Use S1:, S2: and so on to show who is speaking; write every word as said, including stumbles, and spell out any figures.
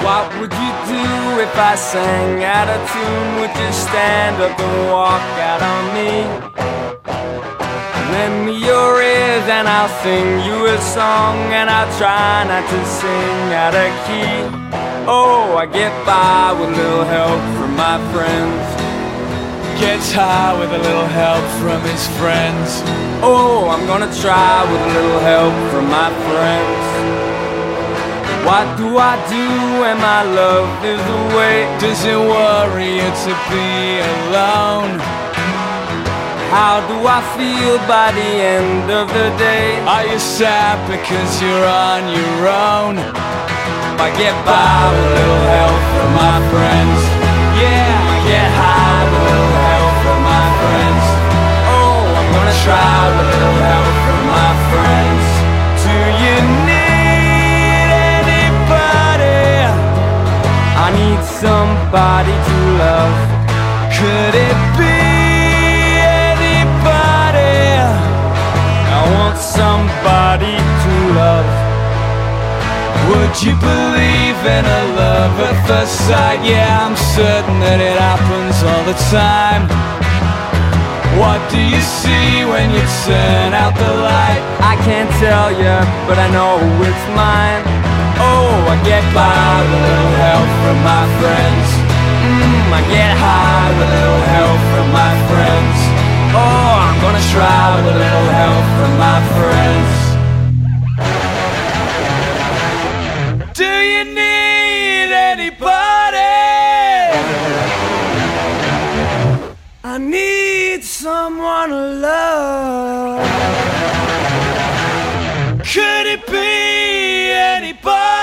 S1: What would you do if I sang out of tune? Would you stand up and walk out on me? Lend me your ears and I'll sing you a song, and I'll try not to sing out of key. Oh, I get by with a little help from my friends.
S2: Gets high with a little help from his friends.
S1: Oh, I'm gonna try with a little help from my friends. What do I do when my love is away?
S2: Does it worry you to be alone?
S1: How do I feel by the end of the day?
S2: Are you sad because you're on your own?
S1: I get by with a little help from my friends. Yeah, I get high with a little help from my friends. Oh, I'm gonna try with a little help from my friends. Do you need anybody? I need somebody to love.
S2: Could it be
S1: I want somebody to love.
S2: Would you believe in a love at first sight? Yeah, I'm certain that it happens all the time. What do you see when you turn out the light?
S1: I can't tell you, but I know it's mine. Oh, I get by with a little help from my friends. Mmm, I get high with a little help from my friends. Oh, I'm gonna try with a little help from my friends.
S2: Do you need anybody?
S1: I need someone to love.
S2: Could it be anybody?